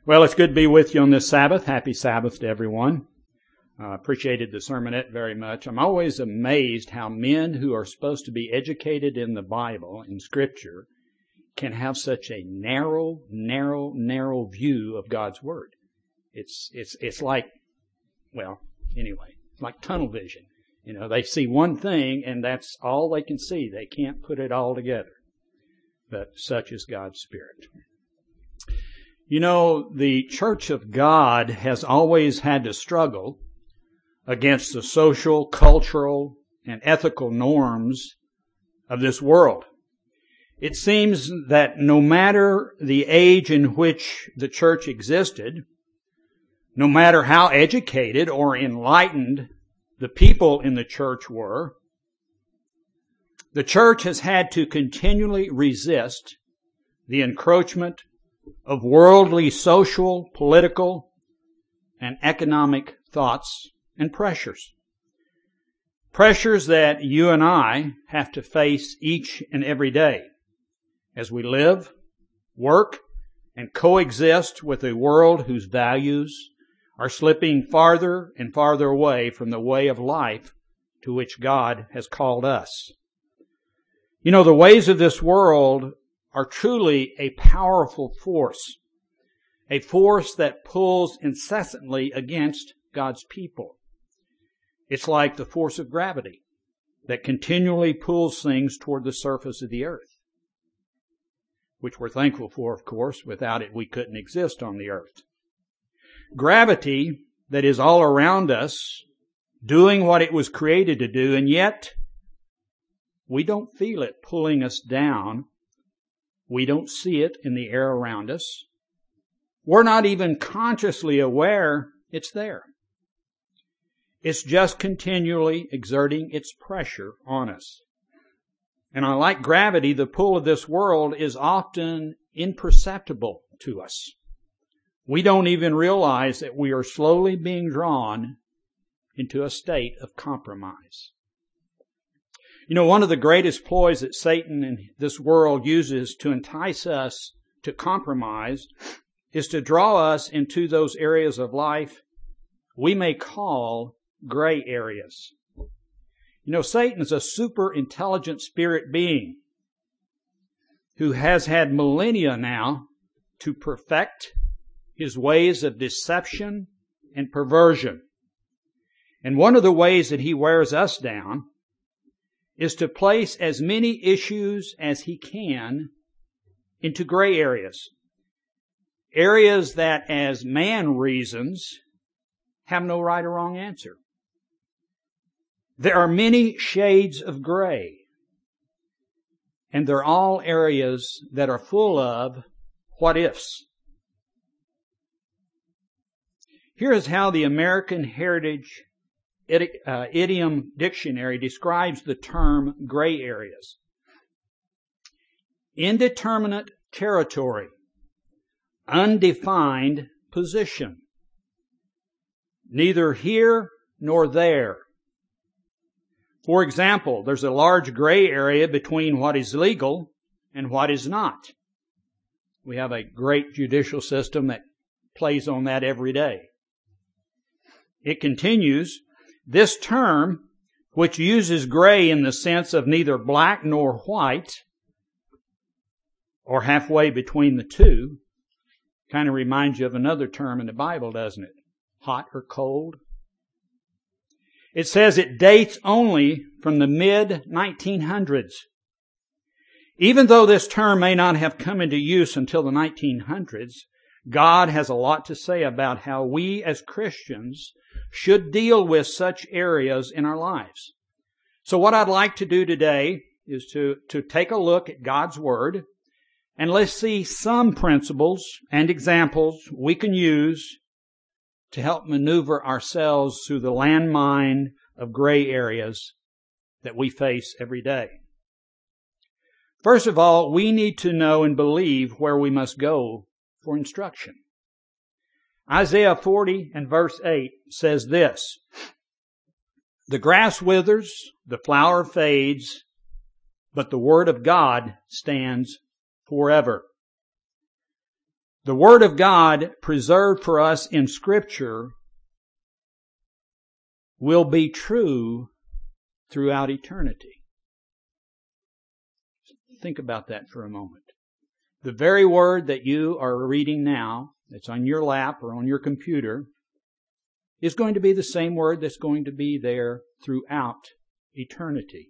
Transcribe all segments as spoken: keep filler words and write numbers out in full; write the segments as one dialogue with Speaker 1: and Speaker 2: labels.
Speaker 1: Well, it's good to be with you on this Sabbath. Happy Sabbath to everyone. I uh, appreciated the sermonette very much. I'm always amazed how men who are supposed to be educated in the Bible, in Scripture, can have such a narrow, narrow, narrow view of God's Word. It's, it's, it's like, well, anyway, it's like tunnel vision. You know, they see one thing and that's all they can see. They can't put it all together. But such is God's Spirit. You know, the Church of God has always had to struggle against the social, cultural, and ethical norms of this world. It seems that no matter the age in which the church existed, no matter how educated or enlightened the people in the church were, the church has had to continually resist the encroachment of worldly, social, political, and economic thoughts and pressures. Pressures that you and I have to face each and every day as we live, work, and coexist with a world whose values are slipping farther and farther away from the way of life to which God has called us. You know, the ways of this world are truly a powerful force, a force that pulls incessantly against God's people. It's like the force of gravity that continually pulls things toward the surface of the earth, which we're thankful for, of course. Without it, we couldn't exist on the earth. Gravity that is all around us, doing what it was created to do, and yet we don't feel it pulling us down. We don't see it in the air around us. We're not even consciously aware it's there. It's just continually exerting its pressure on us. And unlike gravity, the pull of this world is often imperceptible to us. We don't even realize that we are slowly being drawn into a state of compromise. You know, one of the greatest ploys that Satan and this world uses to entice us to compromise is to draw us into those areas of life we may call gray areas. You know, Satan is a super intelligent spirit being who has had millennia now to perfect his ways of deception and perversion. And one of the ways that he wears us down is to place as many issues as he can into gray areas. Areas that, as man reasons, have no right or wrong answer. There are many shades of gray, and they're all areas that are full of what-ifs. Here is how the American Heritage Uh, Idiom Dictionary describes the term gray areas. Indeterminate territory, undefined position, neither here nor there. For example, there's a large gray area between what is legal and what is not. We have a great judicial system that plays on that every day. It continues, this term, which uses gray in the sense of neither black nor white, or halfway between the two, kind of reminds you of another term in the Bible, doesn't it? Hot or cold. It says it dates only from the mid nineteen hundreds. Even though this term may not have come into use until the nineteen hundreds, God has a lot to say about how we as Christians should deal with such areas in our lives. So what I'd like to do today is to, to take a look at God's Word, and let's see some principles and examples we can use to help maneuver ourselves through the landmine of gray areas that we face every day. First of all, we need to know and believe where we must go for instruction. Isaiah forty and verse eight says this, the grass withers, the flower fades, but the word of God stands forever. The Word of God preserved for us in Scripture will be true throughout eternity. Think about that for a moment. The very Word that you are reading now, that's on your lap or on your computer, is going to be the same Word that's going to be there throughout eternity.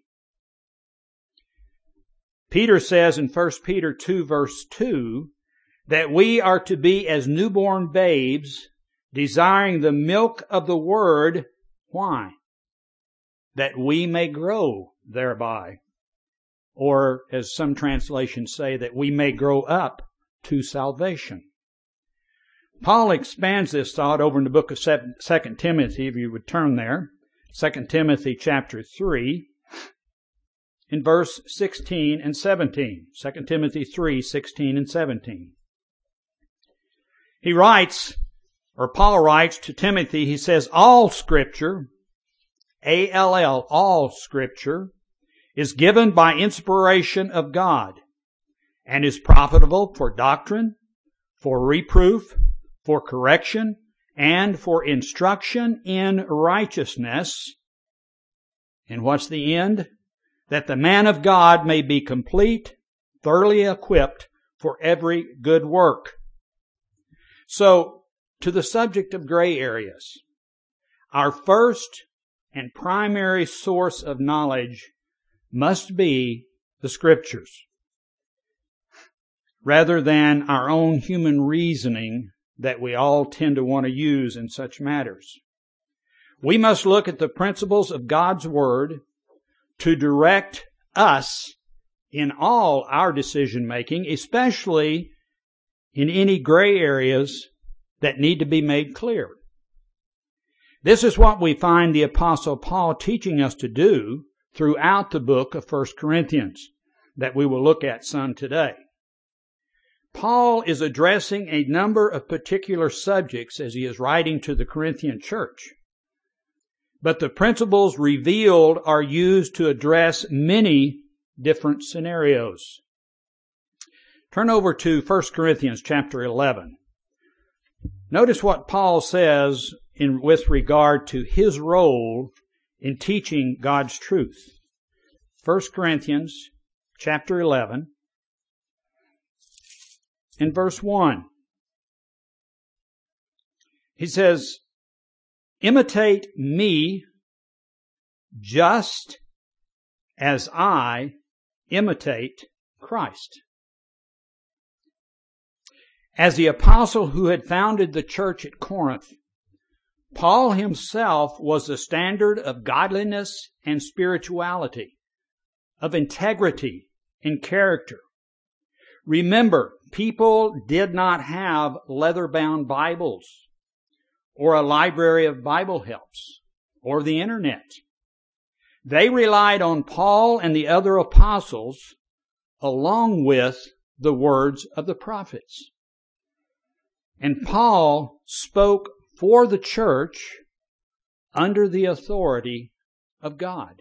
Speaker 1: Peter says in First Peter two verse two that we are to be as newborn babes, desiring the milk of the Word. Why? That we may grow thereby. Or, as some translations say, that we may grow up to salvation. Paul expands this thought over in the book of Second Timothy, if you would turn there. Second Timothy chapter three, in verse sixteen and seventeen. Second Timothy three, sixteen and seventeen. He writes, or Paul writes to Timothy, he says, all Scripture, A L L, all Scripture, is given by inspiration of God, and is profitable for doctrine, for reproof, for correction, and for instruction in righteousness. And what's the end? That the man of God may be complete, thoroughly equipped for every good work. So, to the subject of gray areas, our first and primary source of knowledge must be the Scriptures, rather than our own human reasoning that we all tend to want to use in such matters. We must look at the principles of God's Word to direct us in all our decision making, especially in any gray areas that need to be made clear. This is what we find the Apostle Paul teaching us to do throughout the book of First Corinthians that we will look at some today. Paul is addressing a number of particular subjects as he is writing to the Corinthian church. But the principles revealed are used to address many different scenarios. Turn over to First Corinthians chapter eleven. Notice what Paul says in, with regard to his role in teaching God's truth. First Corinthians chapter eleven, in verse one. He says, imitate me just as I imitate Christ. As the apostle who had founded the church at Corinth, Paul himself was the standard of godliness and spirituality, of integrity and character. Remember, people did not have leather-bound Bibles or a library of Bible helps or the internet. They relied on Paul and the other apostles along with the words of the prophets. And Paul spoke for the church under the authority of God.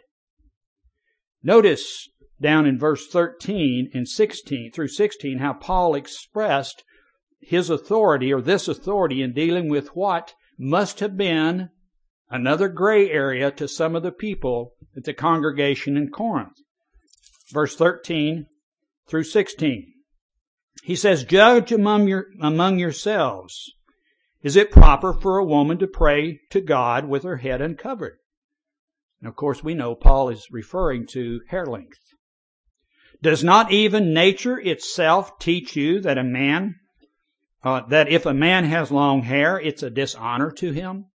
Speaker 1: Notice down in verse thirteen and sixteen through sixteen how Paul expressed his authority or this authority in dealing with what must have been another gray area to some of the people at the congregation in Corinth. Verse thirteen through sixteen. He says, judge among your, among yourselves. Is it proper for a woman to pray to God with her head uncovered? And of course we know Paul is referring to hair length. Does not even nature itself teach you that a man, uh, that if a man has long hair, it's a dishonor to him?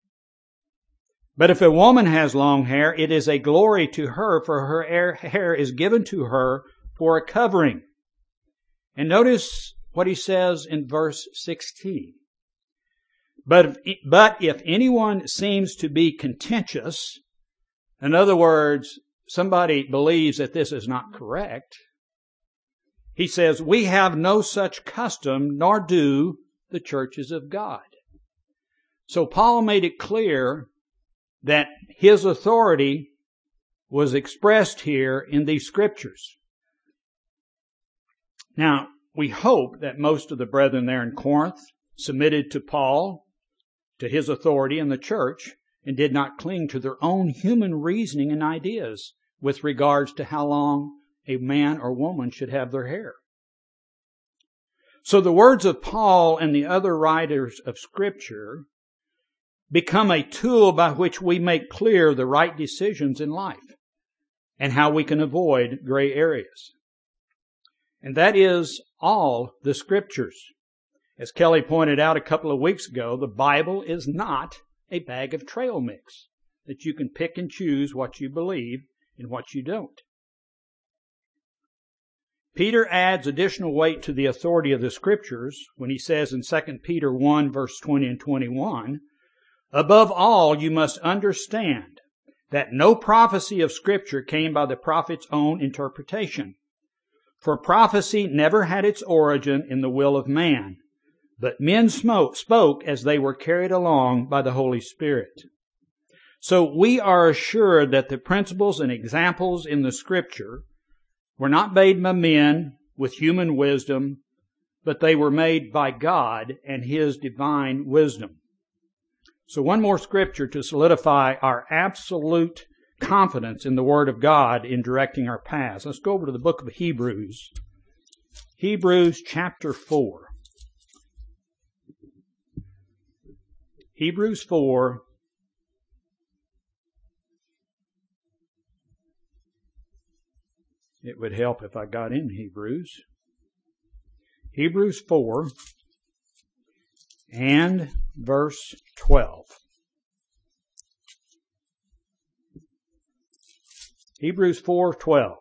Speaker 1: But if a woman has long hair, it is a glory to her, for her hair is given to her for a covering. And notice what he says in verse sixteen. But if, but if anyone seems to be contentious, in other words, somebody believes that this is not correct, he says, we have no such custom, nor do the churches of God. So Paul made it clear that his authority was expressed here in these scriptures. Now, we hope that most of the brethren there in Corinth submitted to Paul, to his authority in the church, and did not cling to their own human reasoning and ideas with regards to how long a man or woman should have their hair. So the words of Paul and the other writers of Scripture become a tool by which we make clear the right decisions in life and how we can avoid gray areas. And that is all the Scriptures. As Kelly pointed out a couple of weeks ago, the Bible is not a bag of trail mix that you can pick and choose what you believe and what you don't. Peter adds additional weight to the authority of the Scriptures when he says in Second Peter one, verse twenty and twenty-one, "Above all, you must understand that no prophecy of Scripture came by the prophet's own interpretation. For prophecy never had its origin in the will of man, but men spoke as they were carried along by the Holy Spirit." So we are assured that the principles and examples in the Scripture were not made by men with human wisdom, but they were made by God and His divine wisdom. So one more Scripture to solidify our absolute confidence in the Word of God in directing our paths. Let's go over to the book of Hebrews. Hebrews chapter four. Hebrews four. It would help if I got in Hebrews. Hebrews four and verse twelve. Hebrews four twelve.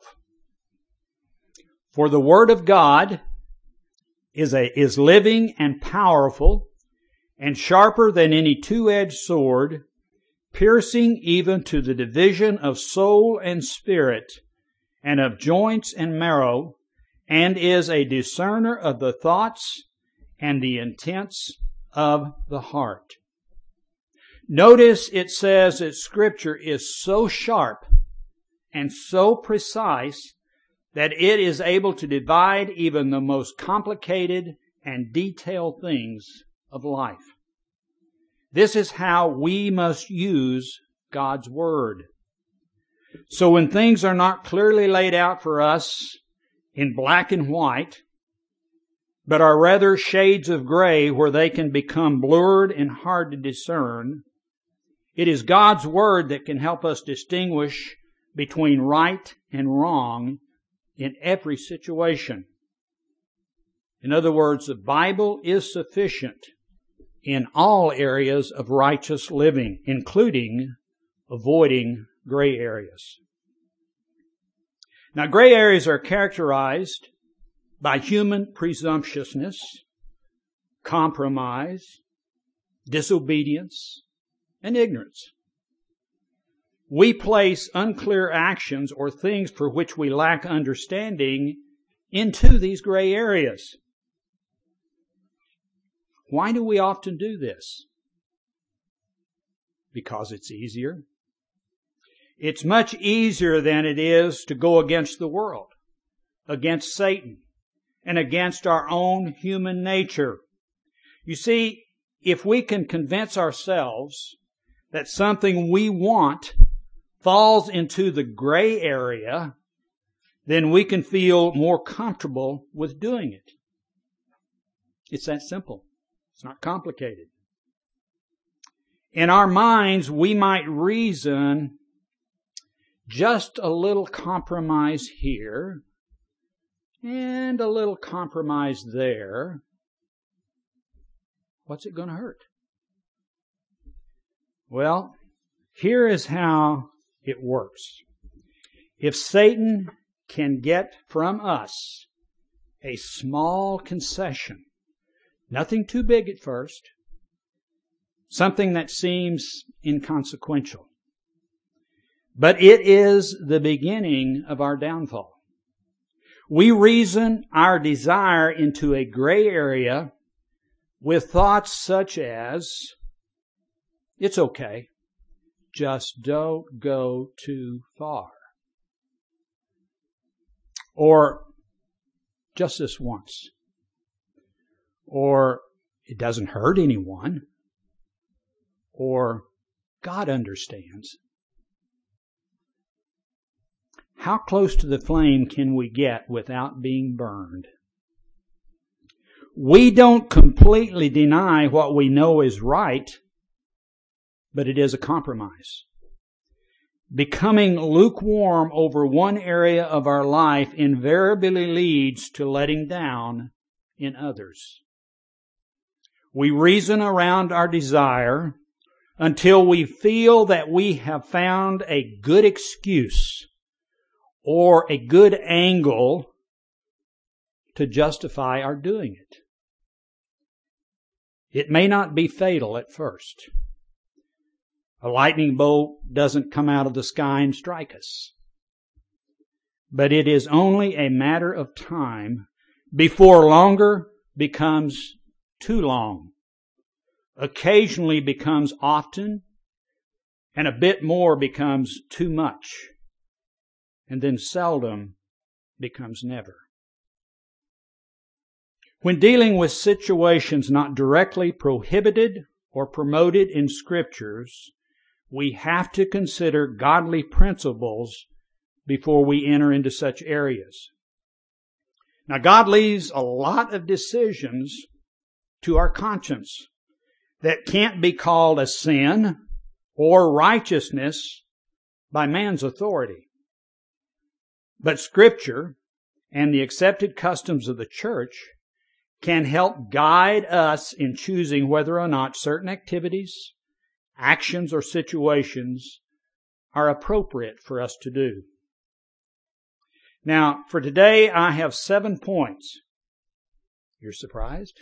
Speaker 1: For the Word of God is a is living and powerful and sharper than any two-edged sword, piercing even to the division of soul and spirit, and of joints and marrow, and is a discerner of the thoughts and the intents of the heart. Notice it says that Scripture is so sharp and so precise that it is able to divide even the most complicated and detailed things of life. This is how we must use God's Word. So when things are not clearly laid out for us in black and white, but are rather shades of gray where they can become blurred and hard to discern, it is God's Word that can help us distinguish between right and wrong in every situation. In other words, the Bible is sufficient in all areas of righteous living, including avoiding gray areas. Now, gray areas are characterized by human presumptuousness, compromise, disobedience, and ignorance. We place unclear actions or things for which we lack understanding into these gray areas. Why do we often do this? Because it's easier. It's much easier than it is to go against the world, against Satan, and against our own human nature. You see, if we can convince ourselves that something we want falls into the gray area, then we can feel more comfortable with doing it. It's that simple. It's not complicated. In our minds, we might reason just a little compromise here and a little compromise there. What's it going to hurt? Well, here is how it works. If Satan can get from us a small concession, nothing too big at first, something that seems inconsequential, but it is the beginning of our downfall. We reason our desire into a gray area with thoughts such as, it's okay, just don't go too far. Or, just this once, or it doesn't hurt anyone, or God understands. How close to the flame can we get without being burned? We don't completely deny what we know is right, but it is a compromise. Becoming lukewarm over one area of our life invariably leads to letting down in others. We reason around our desire until we feel that we have found a good excuse or a good angle to justify our doing it. It may not be fatal at first. A lightning bolt doesn't come out of the sky and strike us. But it is only a matter of time before longer becomes too long, occasionally becomes often, and a bit more becomes too much, and then seldom becomes never. When dealing with situations not directly prohibited or promoted in Scriptures, we have to consider godly principles before we enter into such areas. Now, God leaves a lot of decisions to our conscience that can't be called a sin or righteousness by man's authority. But Scripture and the accepted customs of the church can help guide us in choosing whether or not certain activities, actions, or situations are appropriate for us to do. Now, for today, I have seven points. You're surprised?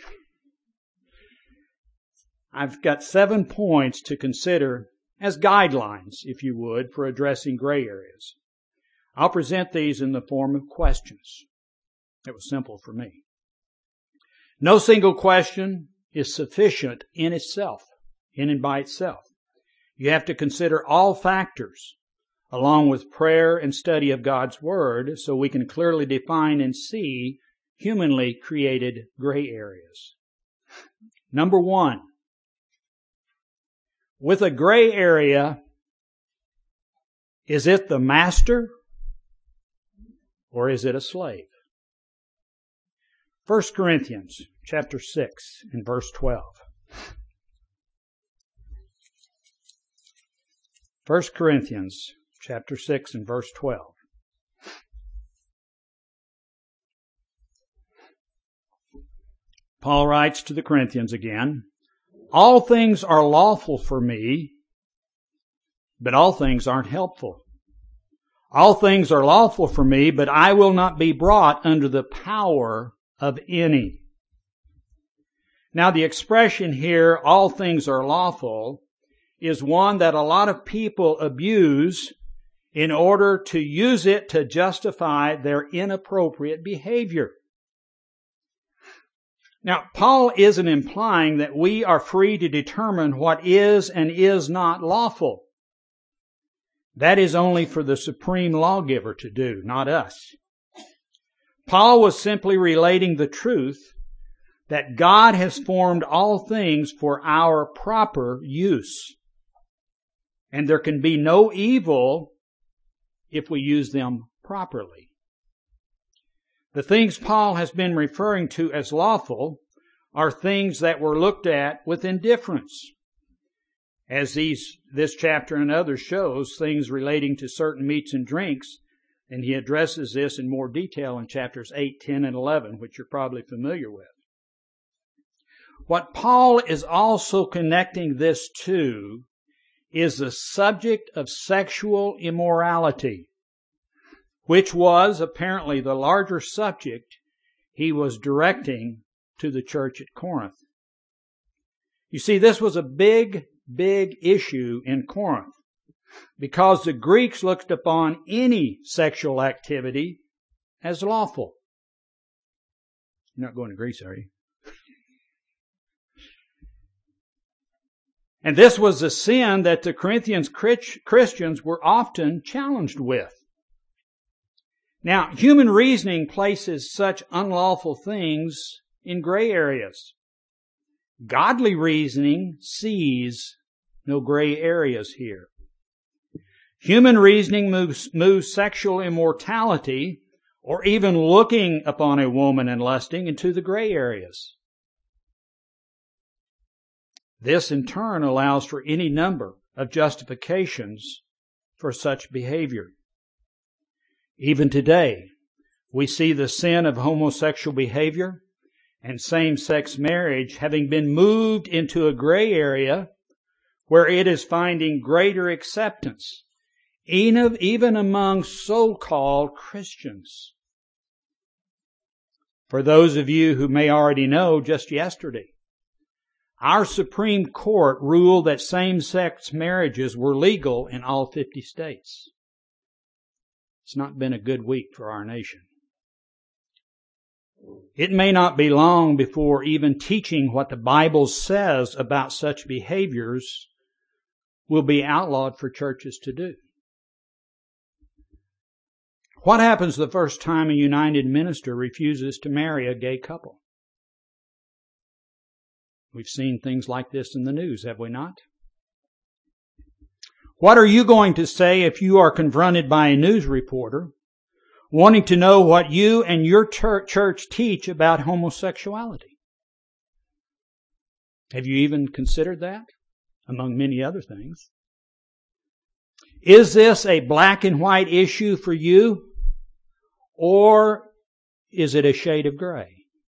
Speaker 1: I've got seven points to consider as guidelines, if you would, for addressing gray areas. I'll present these in the form of questions. It was simple for me. No single question is sufficient in itself, in and by itself. You have to consider all factors, along with prayer and study of God's Word, so we can clearly define and see humanly created gray areas. Number one, with a gray area, is it the master or is it a slave? First Corinthians chapter six and verse twelve. First Corinthians chapter six and verse twelve. Paul writes to the Corinthians again, all things are lawful for me, but all things aren't helpful. All things are lawful for me, but I will not be brought under the power of any. Now the expression here, all things are lawful, is one that a lot of people abuse in order to use it to justify their inappropriate behavior. Now, Paul isn't implying that we are free to determine what is and is not lawful. That is only for the supreme lawgiver to do, not us. Paul was simply relating the truth that God has formed all things for our proper use. And there can be no evil if we use them properly. The things Paul has been referring to as lawful are things that were looked at with indifference. As these, this chapter and others shows, things relating to certain meats and drinks, and he addresses this in more detail in chapters eight, ten, and eleven, which you're probably familiar with. What Paul is also connecting this to is the subject of sexual immorality, which was apparently the larger subject he was directing to the church at Corinth. You see, this was a big, big issue in Corinth because the Greeks looked upon any sexual activity as lawful. You're not going to Greece, are you? And this was a sin that the Corinthians Christians were often challenged with. Now, human reasoning places such unlawful things in gray areas. Godly reasoning sees no gray areas here. Human reasoning moves, moves sexual immortality, or even looking upon a woman and lusting, into the gray areas. This in turn allows for any number of justifications for such behavior. Even today, we see the sin of homosexual behavior and same-sex marriage having been moved into a gray area where it is finding greater acceptance, even among so-called Christians. For those of you who may already know, just yesterday, our Supreme Court ruled that same-sex marriages were legal in all fifty states. It's not been a good week for our nation. It may not be long before even teaching what the Bible says about such behaviors will be outlawed for churches to do. What happens the first time a united minister refuses to marry a gay couple? We've seen things like this in the news, have we not? What are you going to say if you are confronted by a news reporter wanting to know what you and your church teach about homosexuality? Have you even considered that, among many other things? Is this a black and white issue for you, or is it a shade of gray?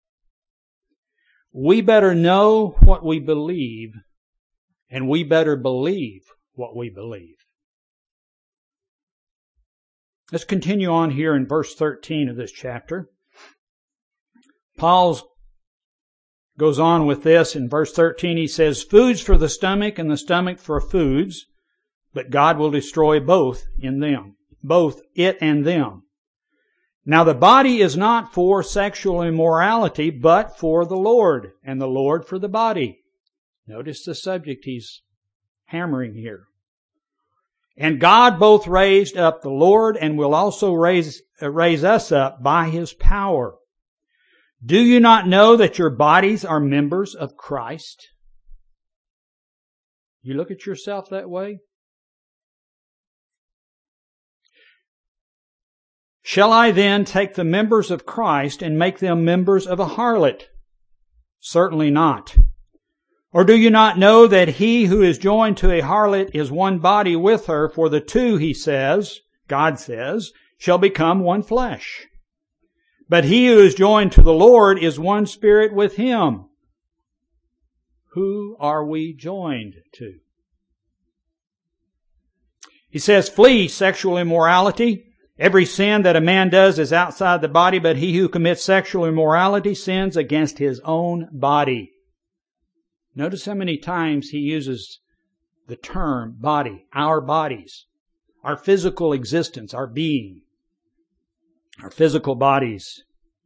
Speaker 1: We better know what we believe, and we better believe what we believe. Let's continue on here in verse thirteen of this chapter. Paul goes on with this in verse thirteen. He says, "Foods for the stomach and the stomach for foods, but God will destroy both in them, both it and them. Now the body is not for sexual immorality, but for the Lord, and the Lord for the body." Notice the subject he's hammering here. "And God both raised up the Lord and will also raise, uh, raise us up by His power. Do you not know that your bodies are members of Christ?" You look at yourself that way? "Shall I then take the members of Christ and make them members of a harlot? Certainly not. Or do you not know that he who is joined to a harlot is one body with her? For the two, he says, God says, shall become one flesh. But he who is joined to the Lord is one spirit with Him." Who are we joined to? He says, "Flee sexual immorality. Every sin that a man does is outside the body, but he who commits sexual immorality sins against his own body." Notice how many times he uses the term body, our bodies, our physical existence, our being, our physical bodies.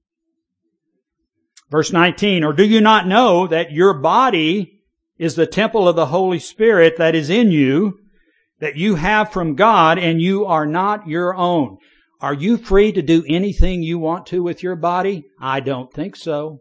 Speaker 1: Verse nineteen, "Or do you not know that your body is the temple of the Holy Spirit that is in you, that you have from God, and you are not your own?" Are you free to do anything you want to with your body? I don't think so.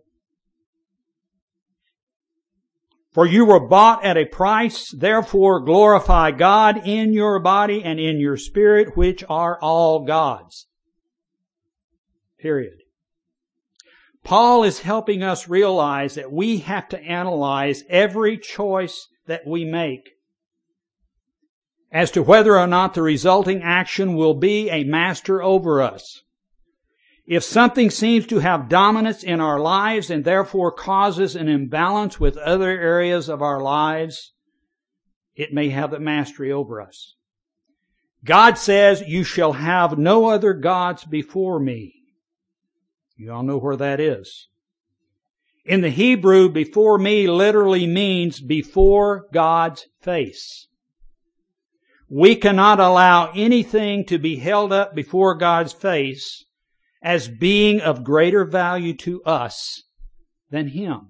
Speaker 1: "For you were bought at a price, therefore glorify God in your body and in your spirit, which are all God's." Period. Paul is helping us realize that we have to analyze every choice that we make as to whether or not the resulting action will be a master over us. If something seems to have dominance in our lives and therefore causes an imbalance with other areas of our lives, it may have the mastery over us. God says, "You shall have no other gods before me." You all know where that is. In the Hebrew, "before me" literally means before God's face. We cannot allow anything to be held up before God's face as being of greater value to us than Him.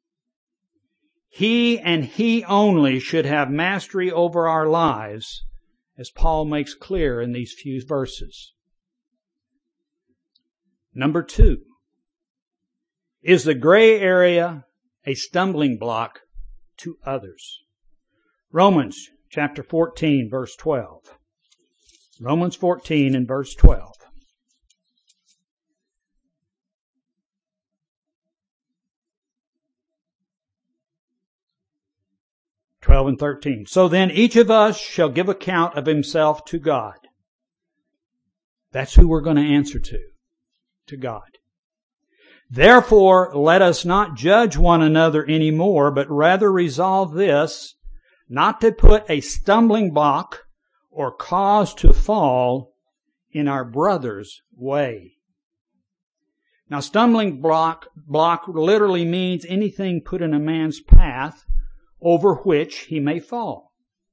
Speaker 1: He and He only should have mastery over our lives, as Paul makes clear in these few verses. Number two, is the gray area a stumbling block to others. Romans chapter fourteen, verse twelve. Romans fourteen and verse twelve. twelve and thirteen. So then each of us shall give account of himself to God. That's who we're going to answer to. To God. Therefore, let us not judge one another anymore, but rather resolve this, not to put a stumbling block or cause to fall in our brother's way. Now, stumbling block, block literally means anything put in a man's path over which he may fall.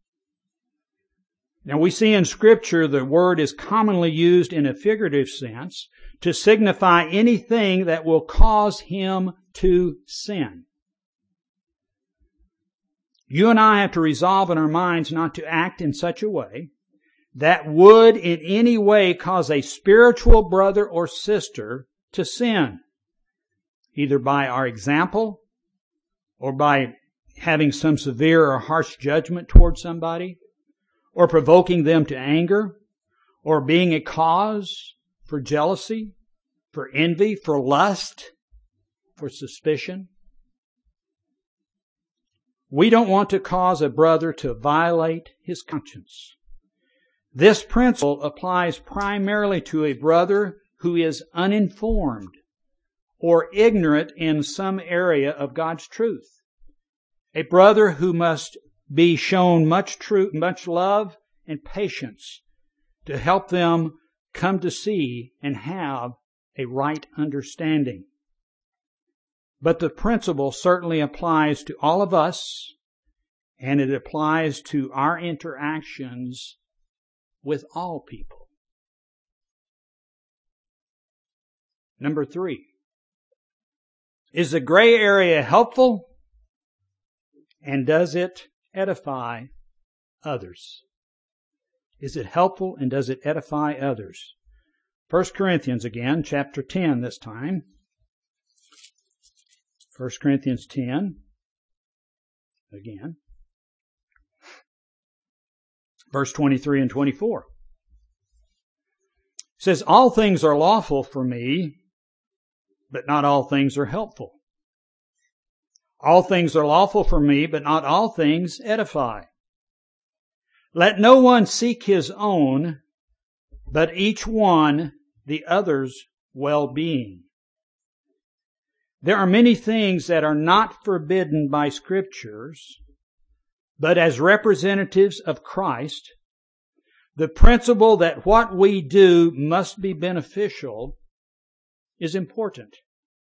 Speaker 1: Now, we see in Scripture the word is commonly used in a figurative sense to signify anything that will cause him to sin. You and I have to resolve in our minds not to act in such a way that would in any way cause a spiritual brother or sister to sin, either by our example or by having some severe or harsh judgment toward somebody, or provoking them to anger, or being a cause for jealousy, for envy, for lust, for suspicion. We don't want to cause a brother to violate his conscience. This principle applies primarily to a brother who is uninformed or ignorant in some area of God's truth. A brother who must be shown much truth, much love and patience to help them come to see and have a right understanding. But the principle certainly applies to all of us, and it applies to our interactions with all people. Number three, is the gray area helpful? And does it edify others? Is it helpful and does it edify others? First Corinthians again, chapter ten this time. First Corinthians ten, again. Verse twenty-three and twenty-four. It says, all things are lawful for me, but not all things are helpful. All things are lawful for me, but not all things edify. Let no one seek his own, but each one the other's well-being. There are many things that are not forbidden by Scriptures, but as representatives of Christ, the principle that what we do must be beneficial is important.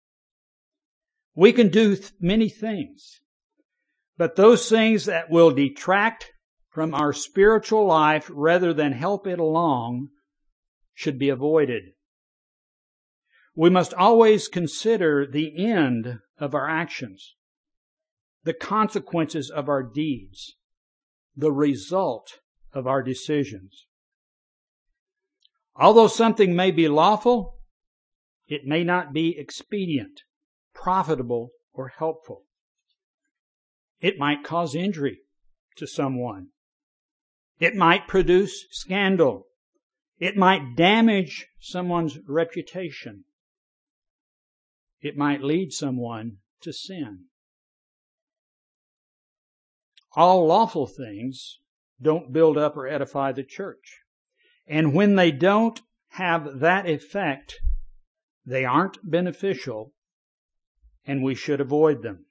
Speaker 1: We can do th- many things, but those things that will detract from our spiritual life rather than help it along should be avoided. We must always consider the end of our actions, the consequences of our deeds, the result of our decisions. Although something may be lawful, it may not be expedient, profitable, or helpful. It might cause injury to someone. It might produce scandal. It might damage someone's reputation. It might lead someone to sin. All lawful things don't build up or edify the church. And when they don't have that effect, they aren't beneficial, and we should avoid them.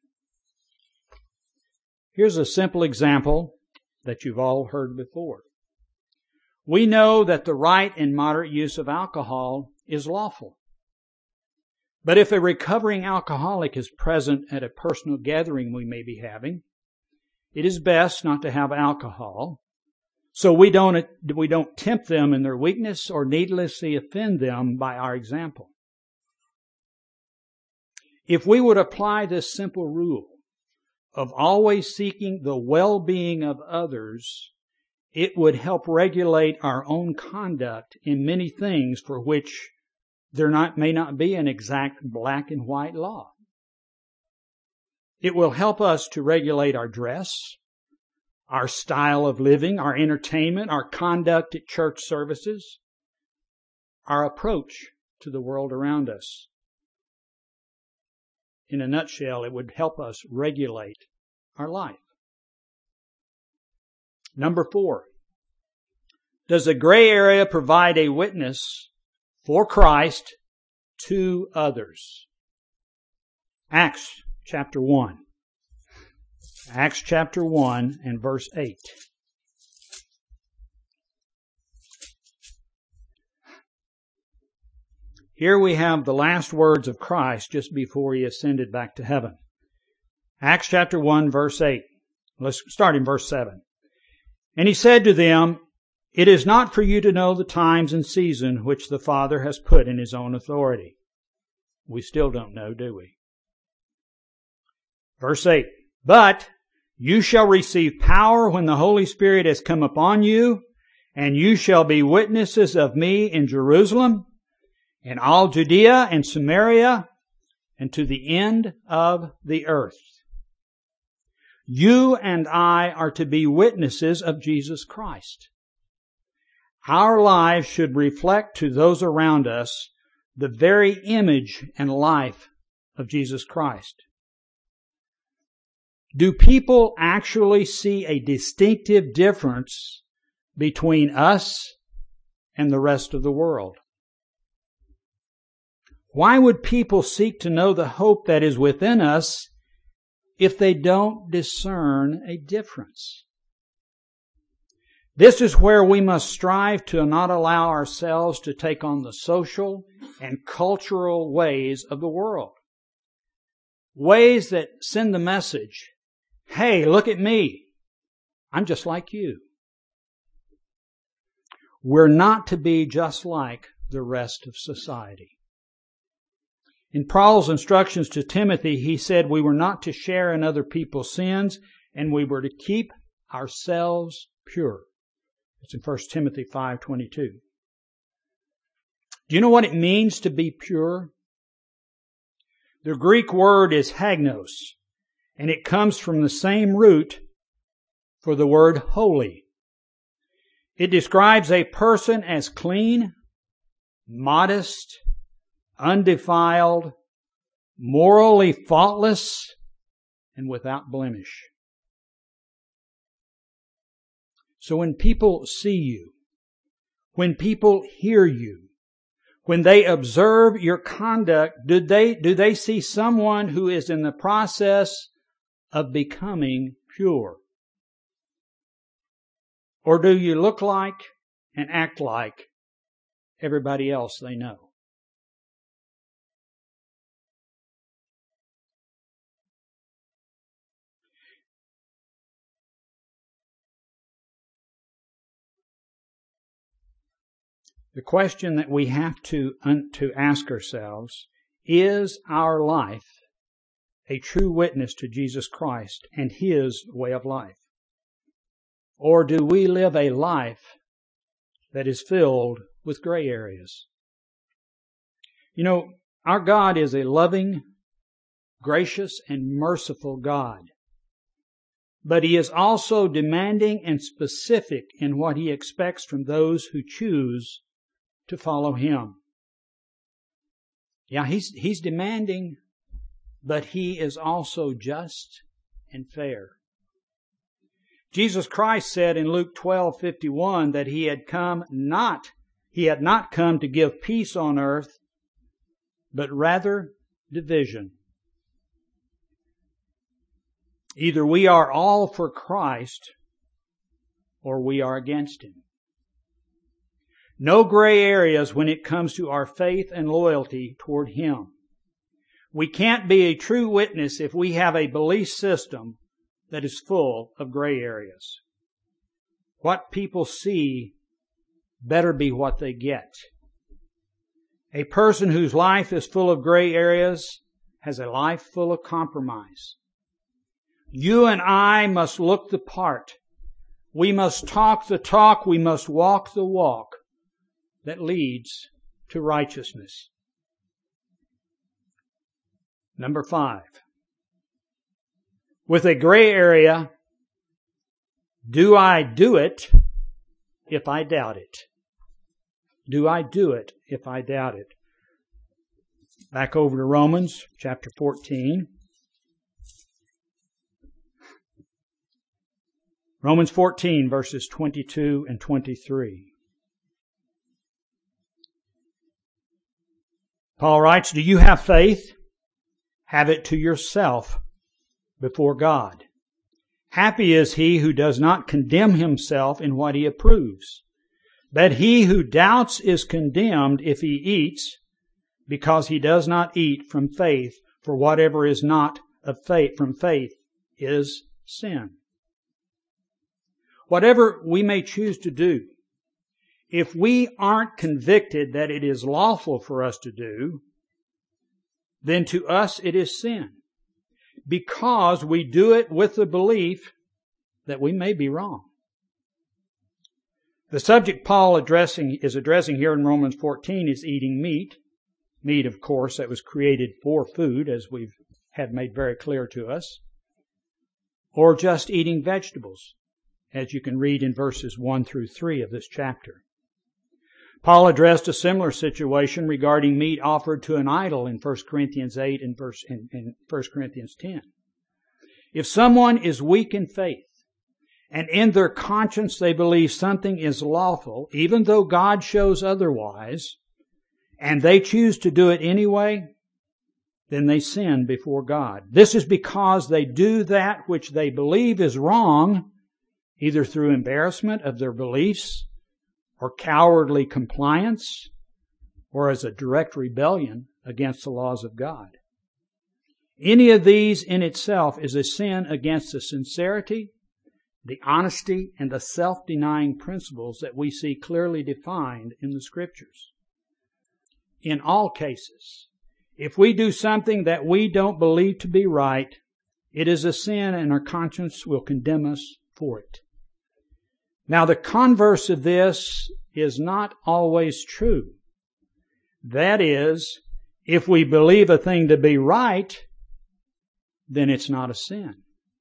Speaker 1: Here's a simple example that you've all heard before. We know that the right and moderate use of alcohol is lawful. But if a recovering alcoholic is present at a personal gathering we may be having, it is best not to have alcohol, so we don't, we don't tempt them in their weakness or needlessly offend them by our example. If we would apply this simple rule of always seeking the well-being of others, it would help regulate our own conduct in many things for which there not, may not be an exact black and white law. It will help us to regulate our dress, our style of living, our entertainment, our conduct at church services, our approach to the world around us. In a nutshell, it would help us regulate our life. Number four, does a gray area provide a witness for Christ to others? Acts chapter one. Acts chapter one and verse eight. Here we have the last words of Christ just before He ascended back to heaven. Acts chapter one, verse eight. Let's start in verse seven. And He said to them, "It is not for you to know the times and season which the Father has put in His own authority." We still don't know, do we? Verse eight. "But you shall receive power when the Holy Spirit has come upon you, and you shall be witnesses of me in Jerusalem, in all Judea and Samaria, and to the end of the earth." You and I are to be witnesses of Jesus Christ. Our lives should reflect to those around us the very image and life of Jesus Christ. Do people actually see a distinctive difference between us and the rest of the world? Why would people seek to know the hope that is within us if they don't discern a difference? This is where we must strive to not allow ourselves to take on the social and cultural ways of the world. Ways that send the message, "Hey, look at me. I'm just like you." We're not to be just like the rest of society. In Paul's instructions to Timothy, he said we were not to share in other people's sins and we were to keep ourselves pure. It's in First Timothy five twenty-two. Do you know what it means to be pure? The Greek word is hagnos, and it comes from the same root for the word holy. It describes a person as clean, modest, undefiled, morally faultless, and without blemish. So when people see you, when people hear you, when they observe your conduct, do they, do they see someone who is in the process of becoming pure? Or do you look like and act like everybody else they know? The question that we have to, to ask ourselves, is our life a true witness to Jesus Christ and His way of life? Or do we live a life that is filled with gray areas? You know, our God is a loving, gracious, and merciful God. But He is also demanding and specific in what He expects from those who choose to follow Him. Yeah, He's, He's demanding, but He is also just and fair. Jesus Christ said in Luke twelve fifty-one that He had come not, He had not come to give peace on earth, but rather division. Either we are all for Christ or we are against Him. No gray areas when it comes to our faith and loyalty toward Him. We can't be a true witness if we have a belief system that is full of gray areas. What people see better be what they get. A person whose life is full of gray areas has a life full of compromise. You and I must look the part. We must talk the talk. We must walk the walk that leads to righteousness. Number five. With a gray area, do I do it if I doubt it? Do I do it if I doubt it? Back over to Romans chapter fourteen. Romans fourteen, verses twenty-two and twenty-three. Paul writes, "Do you have faith? Have it to yourself before God. Happy is he who does not condemn himself in what he approves. But he who doubts is condemned if he eats, because he does not eat from faith, for whatever is not of faith from faith is sin." Whatever we may choose to do, if we aren't convicted that it is lawful for us to do, then to us it is sin, because we do it with the belief that we may be wrong. The subject Paul addressing is addressing here in Romans fourteen is eating meat. Meat, of course, that was created for food, as we've had made very clear to us, or just eating vegetables, as you can read in verses one through three of this chapter. Paul addressed a similar situation regarding meat offered to an idol in First Corinthians eight and verse in, in First Corinthians ten. If someone is weak in faith, and in their conscience they believe something is lawful, even though God shows otherwise, and they choose to do it anyway, then they sin before God. This is because they do that which they believe is wrong, either through embarrassment of their beliefs, or cowardly compliance, or as a direct rebellion against the laws of God. Any of these in itself is a sin against the sincerity, the honesty, and the self-denying principles that we see clearly defined in the Scriptures. In all cases, if we do something that we don't believe to be right, it is a sin and our conscience will condemn us for it. Now, the converse of this is not always true. That is, if we believe a thing to be right, then it's not a sin.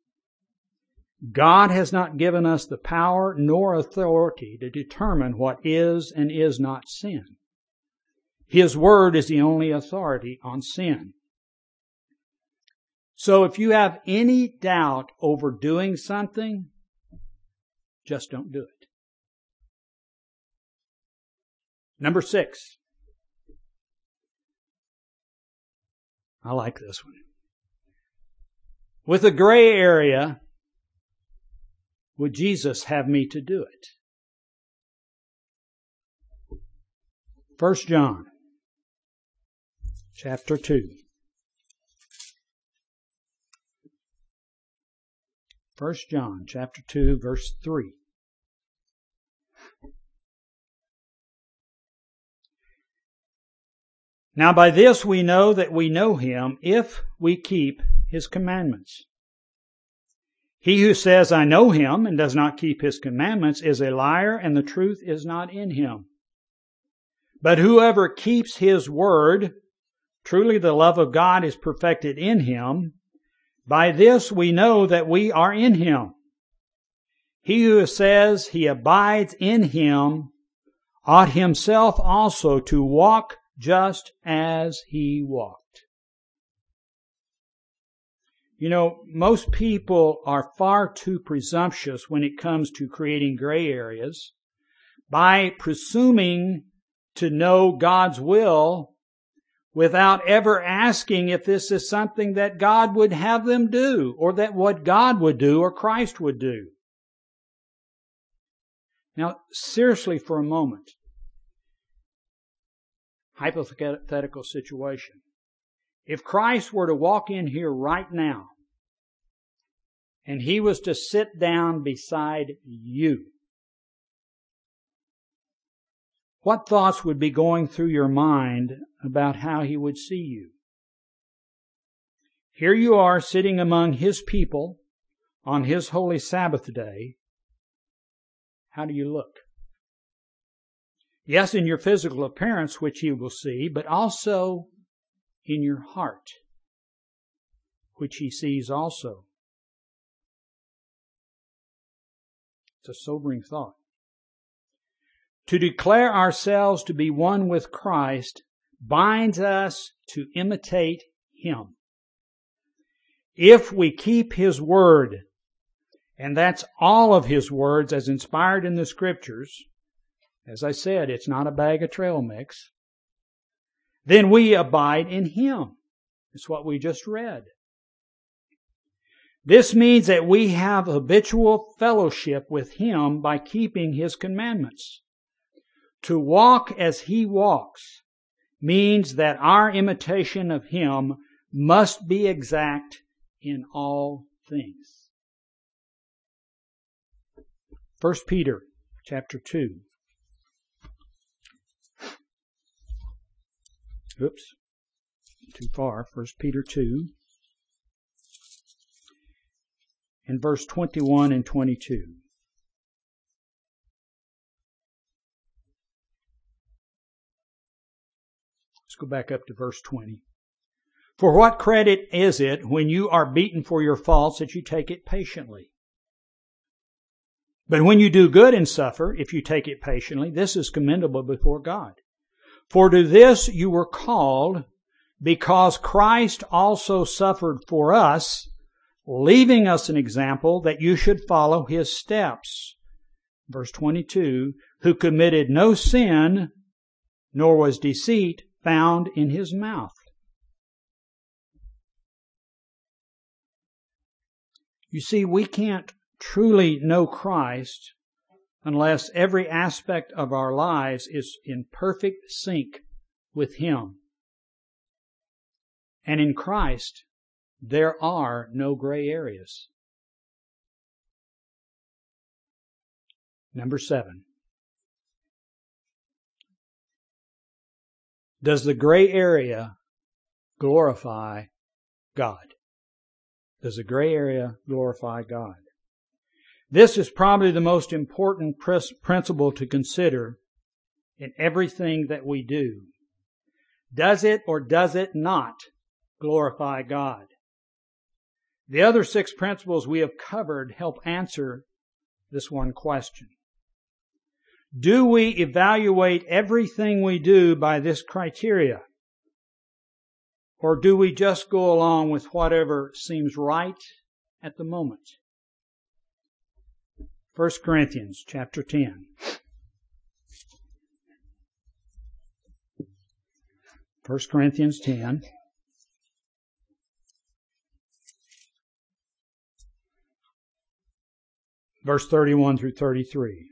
Speaker 1: God has not given us the power nor authority to determine what is and is not sin. His Word is the only authority on sin. So if you have any doubt over doing something, just don't do it. Number six. I like this one. With a gray area, would Jesus have me to do it? First John, chapter two. First John, chapter two, verse three. Now by this we know that we know Him, if we keep His commandments. He who says, "I know Him," and does not keep His commandments is a liar, and the truth is not in him. But whoever keeps His word, truly the love of God is perfected in him. By this we know that we are in Him. He who says he abides in Him ought himself also to walk just as He walked. You know, most people are far too presumptuous when it comes to creating gray areas by presuming to know God's will without ever asking if this is something that God would have them do, or that what God would do or Christ would do. Now, seriously for a moment, hypothetical situation. If Christ were to walk in here right now, and He was to sit down beside you, what thoughts would be going through your mind about how He would see you? Here you are sitting among His people on His holy Sabbath day. How do you look? Yes, in your physical appearance, which He will see, but also in your heart, which He sees also. It's a sobering thought. To declare ourselves to be one with Christ binds us to imitate Him. If we keep His Word, and that's all of His words as inspired in the Scriptures, as I said, it's not a bag of trail mix, then we abide in Him. It's what we just read. This means that we have habitual fellowship with Him by keeping His commandments. To walk as He walks means that our imitation of Him must be exact in all things. First Peter chapter two. Oops, too far. First Peter two. And verse twenty-one and twenty-two. Let's go back up to verse twenty. For what credit is it when you are beaten for your faults that you take it patiently? But when you do good and suffer, if you take it patiently, this is commendable before God. For to this you were called, because Christ also suffered for us, leaving us an example that you should follow His steps. Verse twenty-two, who committed no sin, nor was deceit found in His mouth. You see, we can't truly know Christ unless every aspect of our lives is in perfect sync with Him. And in Christ, there are no gray areas. Number seven. Does the gray area glorify God? Does the gray area glorify God? This is probably the most important principle to consider in everything that we do. Does it or does it not glorify God? The other six principles we have covered help answer this one question. Do we evaluate everything we do by this criteria? Or do we just go along with whatever seems right at the moment? First Corinthians chapter ten. First Corinthians ten. Verse thirty-one through thirty-three.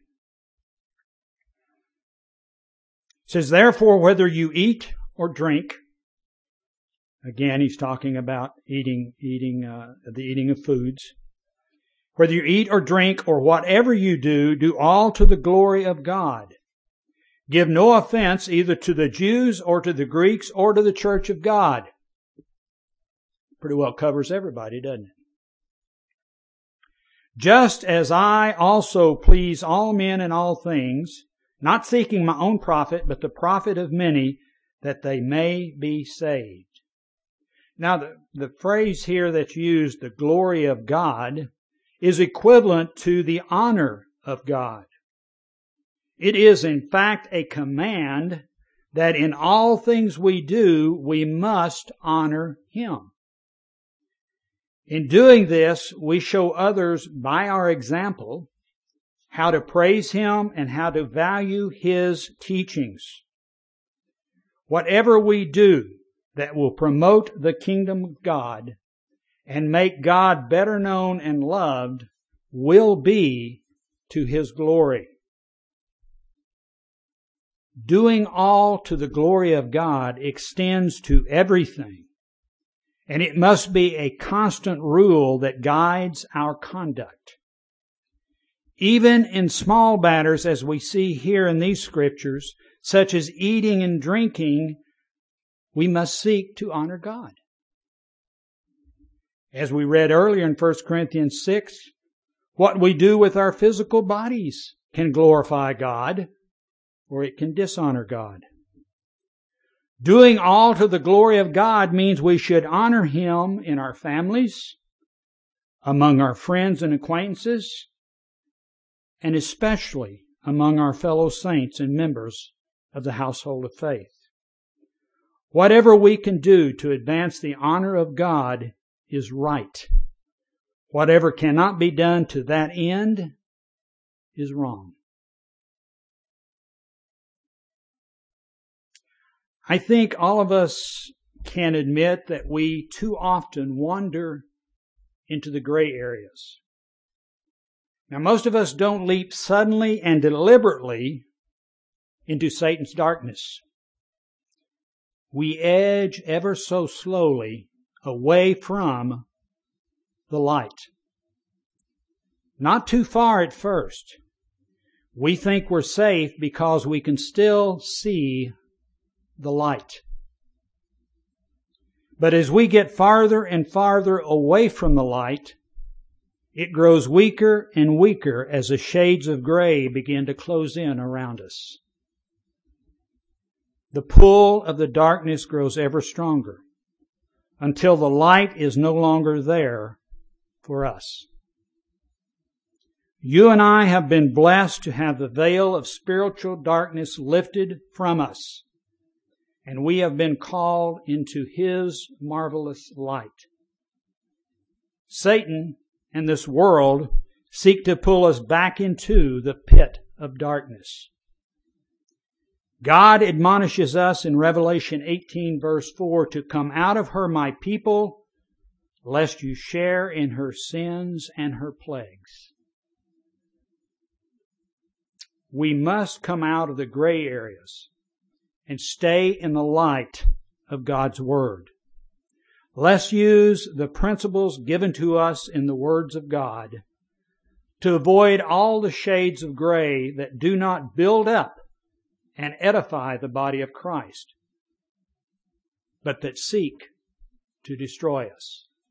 Speaker 1: It says, therefore, whether you eat or drink, again, he's talking about eating, eating, uh, the eating of foods. Whether you eat or drink or whatever you do, do all to the glory of God. Give no offense either to the Jews or to the Greeks or to the church of God. Pretty well covers everybody, doesn't it? Just as I also please all men in all things, not seeking my own profit, but the profit of many, that they may be saved. Now, the, the phrase here that's used, the glory of God, is equivalent to the honor of God. It is, in fact, a command that in all things we do, we must honor Him. In doing this, we show others by our example how to praise Him and how to value His teachings. Whatever we do that will promote the kingdom of God and make God better known and loved will be to His glory. Doing all to the glory of God extends to everything, and it must be a constant rule that guides our conduct. Even in small matters, as we see here in these scriptures, such as eating and drinking, we must seek to honor God. As we read earlier in First Corinthians six, what we do with our physical bodies can glorify God, or it can dishonor God. Doing all to the glory of God means we should honor Him in our families, among our friends and acquaintances, and especially among our fellow saints and members of the household of faith. Whatever we can do to advance the honor of God is right. Whatever cannot be done to that end is wrong. I think all of us can admit that we too often wander into the gray areas. Now, most of us don't leap suddenly and deliberately into Satan's darkness. We edge ever so slowly away from the light. Not too far at first. We think we're safe because we can still see the light. But as we get farther and farther away from the light, it grows weaker and weaker as the shades of gray begin to close in around us. The pull of the darkness grows ever stronger until the light is no longer there for us. You and I have been blessed to have the veil of spiritual darkness lifted from us, and we have been called into His marvelous light. Satan and this world seek to pull us back into the pit of darkness. God admonishes us in Revelation eighteen verse four to come out of her, my people, lest you share in her sins and her plagues. We must come out of the gray areas and stay in the light of God's Word. Let's use the principles given to us in the words of God to avoid all the shades of gray that do not build up and edify the body of Christ, but that seek to destroy us.